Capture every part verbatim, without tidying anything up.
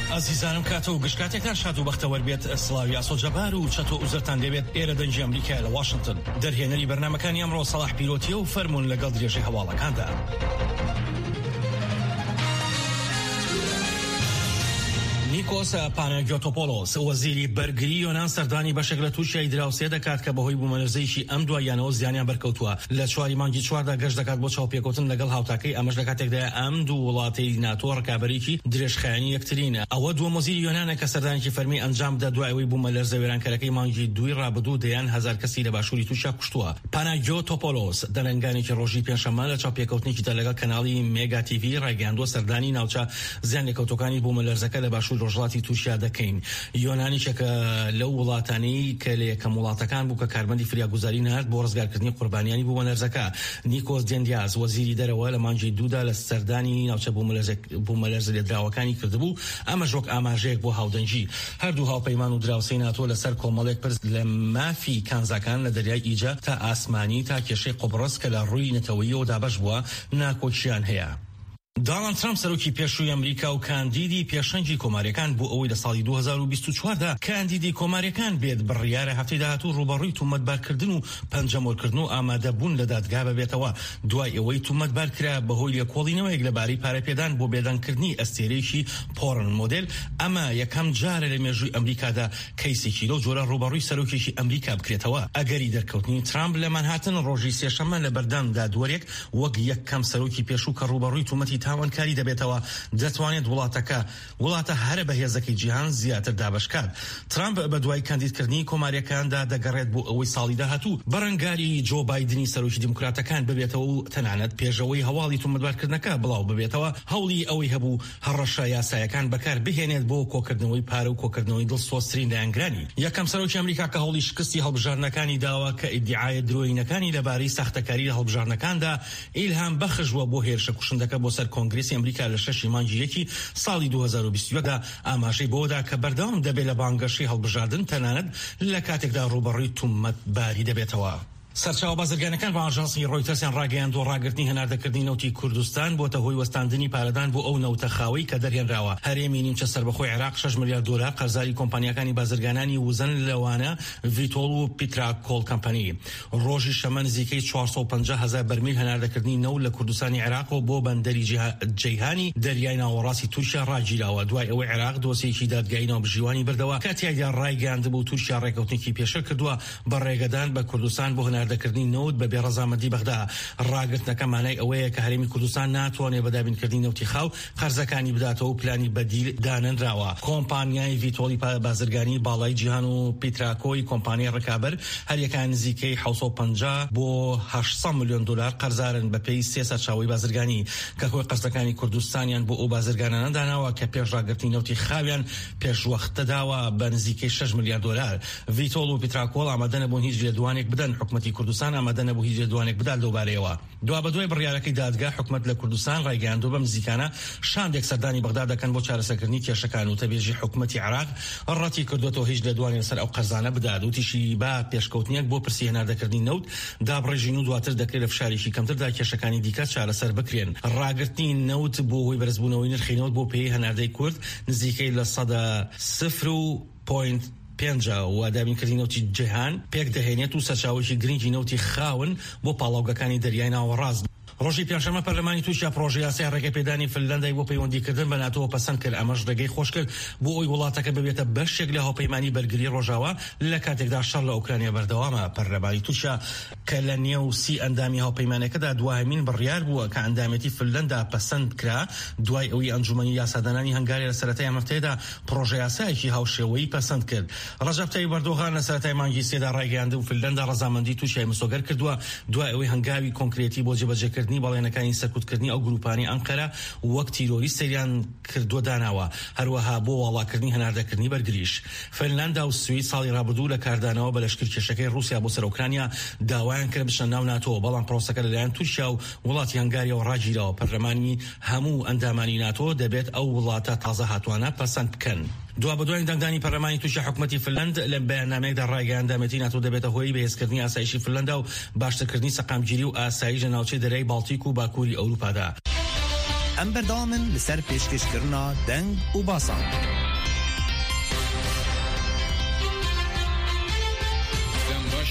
ئازیزانم کاتە و گشتکاتێکتان شاد و بەختەوەر بێت. سڵاوی ئاسۆجەبار و چەتۆ ئوزەتان دەبێت. ئێرە دەنجی ئەمریکای لە واشنگتن. دەرهێنەری بەرنامەکانی ئەمڕۆ سەلاح پیرۆتیە و فەرموون لەگەڵ درێژەی هەواڵەکاندا. نیکۆس پاناگیۆتۆپۆلۆس وەزیری بەرگری یۆنان سەردانی بەشێک لە تووشیای دراوسێ دەکات کە بەهۆی بوومەلەرزەیەکی ئەم دواییانەوە زیانیان بەرکەوتووە. لە چواری مانگی چواردا گەشت دەکات بۆ چاوپێکەوتن لەگەڵ هاوتاکەی ئەمەش لە کاتێکدا ئەم دوو وڵاتی ناتۆ ڕکابەرێکی درێژخایەنی یەکترینە. ئەوە دووەم وەزیری یۆنانە کە سەردانێکی فەرمی ئەنجام بدات دوای ئەوەی بوومەلەرزە وێرانکەرەکەی مانگی دووی ڕابردوو دەیان هەزار کەسی لە باشووری تووشیا کوشتووە. پاناگیۆتۆپۆلۆس دەنگانێکی ڕۆژی پێنجشەممە لە چاوپێکەوتنێکی دا لەگەڵ کەناڵی مێگا تیڤی ڕایگەیاندووە سەردانی ناوچە زیانلێکەوتەکانی بوومەلەرزەکە لە باشووری ڕۆژهەڵاتی تووشیا دەکەین. یۆنانیشەکە لەو وڵاتانەی کە لە یەکەم وڵاتەکان بوو کە کاربەندی فریاگوزاری نهات بۆ ڕزگارکردنی قوربانیانی بوومەلەرزەکە. نیکۆس دێندیاز وەزیری دەرەوە لە مانگی دوودا لە سەردانی ناوچە بوومەلەرزە لێدراوەکانی کردبوو. ئەمەش وەک ئاماژەیەک بۆ هاودەنجی. هەردوو هاوپەیمان و دراوسەی ناتۆ لەسەر کۆمەڵێک پرس لە مافی کانزاکان لە دەریای ئیجە تا ئاسمانی تا کێشەی قوبڕس کە لە ڕووی نەتەوەییەوە دابەش بووە ناکۆچیان هەیە. دۆنالد ترامپ سەرۆکی پێشووی ئەمریکا و کاندیدی پێشەنگی کۆماریەکان بۆ ئەوەی لە ساڵی دوو هەزار و بیست و چواردا کاندیدی کۆماریەکان بێت بڕیارە هەفتەی داهاتوو ڕوبەڕووی تومەتبارکردن و پەنجەمۆرکردن و ئامادەبوون لە دادگا ببێتەوە دوای ئەوەی تومەتبار کرا بەهۆی لێکۆڵینەوەیەک لەبارەی پارەپێدان بۆ بێدانکردنی ئەستێرەیەکی پۆڕن مۆدێل. ئەمە یەکەم جارە لە مێژووی ئەمریکادا کەیسێکی لەو جۆرە ڕوبەڕووی سەرۆکێکی ئەمریکا بکرێتەوە. ئەگەری دەرکەوتنی ترامپ لە مانهاتن ڕۆژی سێشەممە لە بەردەم دادوەرێک وەک یەکەم سەرۆکی پێشوو کە ڕوبەڕووی تومەتی تاوانکاری دەبێتەوە دەتوانێت وڵاتەکە وڵاتە هەرە بەهێزەکەی جیهان زیاتر دابشکات. ترامپ بە دوای کاندیدکردنی کۆماریەکاندا دەگەڕێت بۆ ئەوەی ساڵی داهاتوو بەرەنگاری جۆ بایدنی سەرۆکی دیموکراتەکان ببێتەوە و تەنانەت پێشەوەی هەواڵی تومەتبارکردنەکە بڵاو ببێتەوە. هەوڵی ئەوەی هەبوو هەڕەشە یاسایەکان بەکار بهێنێت بۆ کۆکردنەوەی پارە و کۆکردنەوەی دڵسۆزترین لایەنگرانی. یەکەم سەرۆکی ئەمریکا کە هەوڵی شکستی هەڵبژارنەکانی داوە کە ئیدعای درۆینەکانی لەبارەی ساختەکاری لە هەڵبژارنەکاندا ئیلهام بەخشوە بۆ هێرشە کوشندەکە بۆ سەر کۆنگرێسی ئەمریکا لە شەشی مانگی یەکی ساڵی دوو هەزار و بیست و یەکدا ئاماژەی بۆدا کە بەردەوام دەبێت لە بانگەشەی هەڵبژاردن تەنانەت لە کاتێکدا ڕوبەڕووی تومەتباری دەبێتەوە. سەرچاوە بازرگانەکان بە ئاژانسی ڕۆیتەرسیان ڕاگەیاندوە ڕاگررتنی هەناردەکردنی نەوتی کوردستان بۆتە هۆی وەستاندنی پارەدان بۆ ئەو نەوتە خاوەی کە دەرهێنراوە. هەرێمی نیمچە سەربەخۆی عێراق شەش ملیار دۆلار قەرزاری کۆمپانیەکانی بازرگانانی وزن لەوانە ڤیتۆڵ و پیتراکۆڵ کۆمپانی. ڕۆژی شەمە نزیکەی چوارسەد و پەنجا هەزار بەرمیل هەناردەکردنی نەوت لە کوردستانی عێراقەوە بۆ بەندەری جەیهانی دەریای ناوەڕاستی تورکیا ڕاگیراوە دوای ئەوەی عێراق دۆسیەکی دادگایی ناوبژیوانی بردەوە کە تیایدا ڕایگەیاندبوو تورکیا ڕێکەوتێکی پێشەر کردووە بە ڕێگەدان بە کوردستان بۆ هەناردەکردنی نەوت بە بێڕەزامەندی بەغدا. ڕاگررتنەکە مانای ئەوەیە کە هەرێمی کوردستان ناتوانێت بەدابینکردنی نەوتی خاو قەرزەکانی بداتەوە و پلانی بەدیل دانەنراوە. کۆمپانیای ڤیتۆڵی بازرگانی باڵای جیهان و پیتراکۆی کۆمپانیای ڕکابەر هەریەکان نزیکەی حەوت و پەنجا بۆ هەشت ملیۆن دلار قەرزارن بە پێی سێ سەرچاوەی بازرگانی کە خۆی قەرزەکانی کوردستانیان بۆ ئەو بازرگانانە داناوە کە پێش ڕاگررتنی نەوتی خاویان پێشوەختەداوە بە نزیکەی شەش ملیار دلار. ڤیتۆڵ و پیتراکۆڵ ئامادە نەبوون هیچ لێدوانێک بدەن. حکومەتی کوردستان ئامادە نەبوو هیچ لێدوانێک بدات لەوبارەیەوە. دوا بەدوای بڕیارەکەی دادگا حکومەت لە کوردستان ڕایگەیاندووە بەم نزیکانە شاندێک سەردانی بەغدا دەکەن بۆ چارەسەرکردنی کێشەکان و تەبێژی حکومەتی عێراق ڕەتی کردوێتەوە هیچ لێدوانێک لەسەر ئەو قەرزانە بدات و تیشی با پێشکەوتنیەک بۆ پرسی هەناردەکردنی نەوت دابڕێژین و دواتر دەکرێت لە فشارێکی کەمتردا کێشەکانی دیکە چارەسەر بکرێن. ڕاگررتنی نەوت بۆ هۆی بەرزبوونەوەی نرخی نەوت بۆ پێی هەناردەی کورد نزیکەی لە سەدا سفر و پۆینت پێنجا و دابینکردنی نەوتی جیهان پێک دەهێنێت و سەرچاوێکی گرنگی نەوتی خاون بۆ پاڵاوگەکانی دەریای ناوەڕاست. ڕۆژی پێنجشەممە پەرلەمانی تووشیا پرۆژەی یاسای ڕێگەپێدانی فنلەندای بۆ پەیوەندیکردن بە ناتۆ پەسەند کرد. ئەمەش ڕێگەی خۆش کرد بۆ ئەوی وڵاتەکە ببێتە بەشێک لە هاوپەیمانی بەرگری ڕۆژاوە لە کاتێکدا شەڕ لە ئوکرانیا بەردەوامە. پەرلەمانی تووشیا کە لە نێو سی ئەندامی هاوپەیمانەکەدا دوایمین بڕیار بووە کە ئەندامەتی فنلەندا پەسەند کرا دوای ئەوەی ئەنجومەنی یاسادانانی هەنگاری لە سەرەتای ئەم هەفتەیەدا پرۆژەی یاسایەکی هاوشێوەیی پەسەند کرد. ڕەجەب تایب ئەردۆغان لە سەرەتای مانگی سێدا ڕایگەیاند و فنلەندا ڕەزامەندی تووشیای مسۆگەر کردووە دوای ئەوەی هەنگاوی کۆنکرێتی بۆ جێبەجێکردنی بەڵێنەکانی سەرکوتکردنی ئەو گروپانی ئەنقەرە وەک تیرۆریست سەریان کردووە داناوە. هەروەها بۆ وڵاکردنی هەناردەکردنی بەرگریش. فنلەندا و سوید ساڵی ڕابردوو لە کاردانەوە بە لەشکرکێشەکەی رووسیا بۆ سەر ئوکرانیا داوایان کرد بچنە ناو ناتۆ بەڵام پرۆسەکە لەلایەن تورکیا و وڵاتی هەنگاریەوە ڕاگیراوە. پەرلەمانی هەموو ئەندامانی ناتۆ دەبێت ئەو وڵاتە تازە هاتووانە پەسەند بکەن. دوا بەدوای دەنگدانی پەرلەمانی تووشی حکومەتی فنلەند لە بەیاننامەیەکدا ڕایگەیاندامەتی ناتۆ دەبێتە هۆی بەهێزکردنی ئاسایشی فنلەندا و باشترکردنی سەقامگیری و ئاسایش لە ناوچەی دەریای باڵتیک و باکووری ئەوروپادا. ئەم بەردەوامن لەسەر پێشکەشکردنا دەنگ و باسان.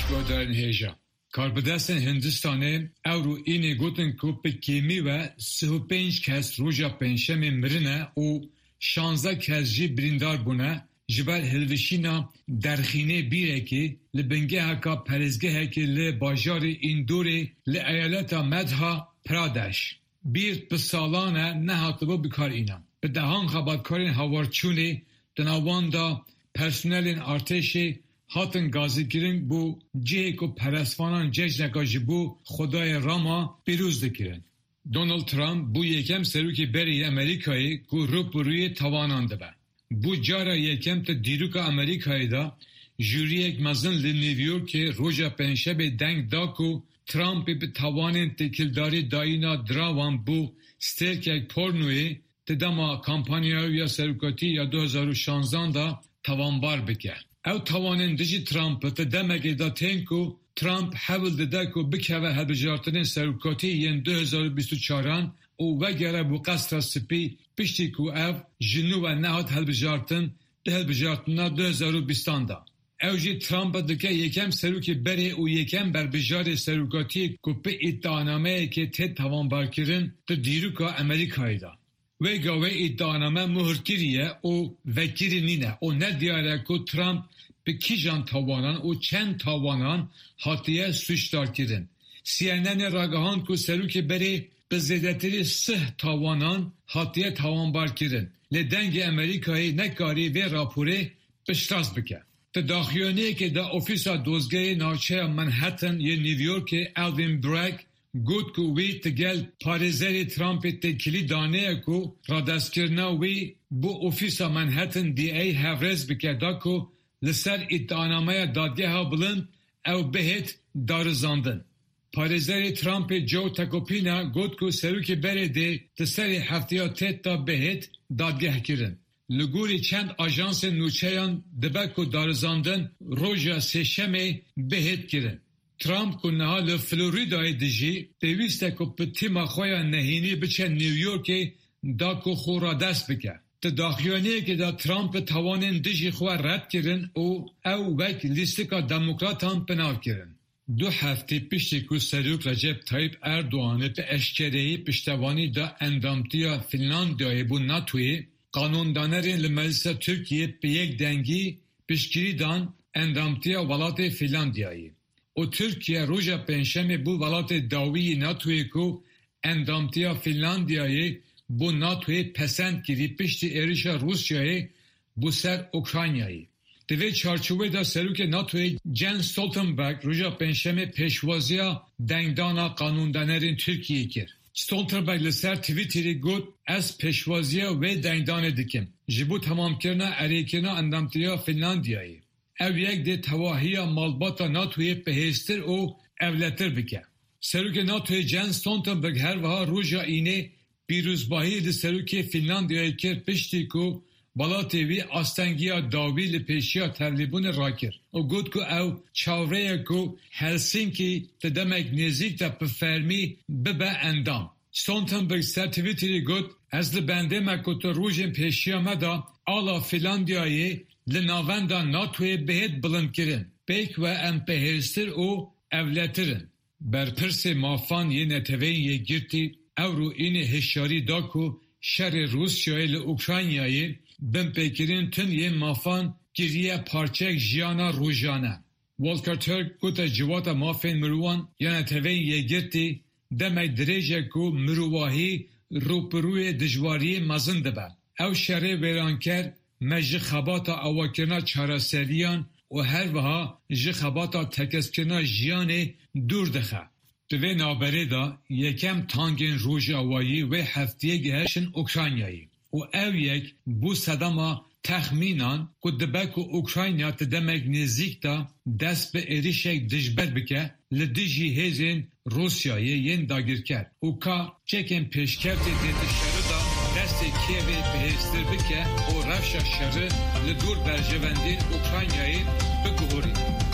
گودارن هیجا کاربدستن هندستانه او رو اینه گوتن که پکیمی و سه و پنج کس روژا پنجشنبه مرنه و شانزده کس جی بریندار بونه جبر هلوشینا درخینه بیره که لبنگه هکا پرزگه هکی لباجار ایندوری لایالتا مدها پرادش بیر بسالانه نه حتبو بکار اینا به دهان خبادکارین هاورچونی دناوان دا پرسونلین ارتشی هاتن گازیگیرن بو جیک و پرسفانان ججنکا جبو خدای راما بیروز دکیرن. دونالد ترامپ بو یکم سروکی بری امریکایی که روپ روی توانانده با. بو جارا یکم تا دیروکا امریکایی دا جوری یک مزن لی نیویورک روژا پنجشنبه دنگ دا که ترامپ به توانین تکیلداری داینا دراوان بو سترک یک پورنوی تداما کامپانیای یا سروکاتی یا دو هزار و شانزده دا توانبار بکرد. او توانندگی ترامپ تا دمگه دا تنکو ترامپ حول داده که بکوه هلبجارتن سروکاتی ین دو هزار و بیست و چهار او وگره بو قصر سپی پشتی که او جنو و نهاد هلبجارتن ده هلبجارتن دو هزار و بیست دا. او جی ترامپ دکه یکم سروکی بره او یکم بر بجار سروکاتی که به ادعانامه که تد توانبار کرن تا دیروکا امریکایی دا. و گاوه ادعانامه مهرگیریه او وکیری نینه او ندیاره که ترامپ به کی جان تاوانان او چند تاوانان حاتیه سوشدار کردن. سی ان ان راگهان که سروکی بره به زیدتری سه تاوانان حاتیه تاوانبار کردن. لدنگ امریکایی نکاری و راپوره بشتاز بکن. تداخیانی که دا اوفیسا دوزگه ناچه منهتن یه نیویورک الوین برگ گوت که وی تگل پارزری ترامپ تکلی دانه که را دست کرنه وی بو اوفیسا منهتن دی ای هفرز بکرده که لسر ادعانامه دادگه ها بلند او بهت دارزاندن. پارزری ترامپ جو تکوپینا گوت که سروک برده تسری هفتیاتت تا بهت دادگه کرن. لگوری چند آژانس نوچهان دبک و دارزاندن روژا سشمه بهت کرن. ترامپ که نها لفلوریدای دیجی دویسته که به تیما خویا نهینی بچه نیویورک دا که خورا دست بکر. تداخیانی که دا ترامپ توانین دیجی خواه رد کرن او او وک لیستکا دموکرات هم پناه کرن. دو هفته پیشتی که سروک رجب طایب اردوغان به اشکرهی پشتوانی دا اندامتیا فنلاندیای بو ناتوی قانوندانرین لمجلس ترکیه به یک دنگی پیشگیری دان اندامتیا ولات فنلاندیایی. و ترکیه روژا پنجشنبه بو ولات داوی ناتوی که اندامتیا فنلاندیایی بو ناتوی پسند گیری پشتی ایریشا روسیایی بو سر اوکراینیایی. دوی چارچوبه دا سروک ناتوی جن ستولتنبرگ روژا پنجشنبه پیشوازیا دنگدانا قانوندانرین ترکیه کرد. ستولتنبرگ لسر تویتری گفت از پیشوازیا و دنگدان دکم. جبو تمام کرنا اریکنا اندامتیا فنلاندیایی. او یک ده تواهی مالباتا ناتوی پهستر او اولتر بکن. سروک ناتوی جن ستولتنبرگ هر وها روژا اینه بیروزباهی ده سروک فنلاندیایی کرد پشتی که بالاتی وی آستنگیا داوی لپیشیا ترلیبون را کرد. او گفت که او چاوره که هلسینکی تدمک نزیک تا پفرمی ببه اندام. ستولتنبرگ سر تویتری گفت از لبنده مکوت روژن پیشیا مدا آلا فنلاندیایی لناوندا ناتوی بهت بلند کرن. بیک و ام پهستر او اولترن. برپرس مافان یه نتوین یه گرتی او رو این هشاری دا که شر روسیای لوکراینیایی بم پیکرین تن یه مافان گریه پارچک جیانا روژانه. والکر ترک گوتا جواتا مافین مروان یا نتوین یه گرتی دمک دریجه که مرواهی روپروی دجواری مزنده با. او شر ویرانکر مجی خباتا اواکرنا چاراسریان و هر وها جی خباتا تکسکرنا جیان دور دخه. دوی نابره دا یکم تانگین روژ اوایی و هفتیه گهشن اوکراینیایی. و او یک بو صداما تخمینان که دبک و اوکراینیا تدمک نزیک دا دست به ایریشک دجبر بکه لدیجی هزین روسیایی ین داگیر کرد. او که چکن پیشکرد دیت شره دا دست کیوی بهستر بکه و رفش شره لدور برجوندین اوکراینیایی بگوری.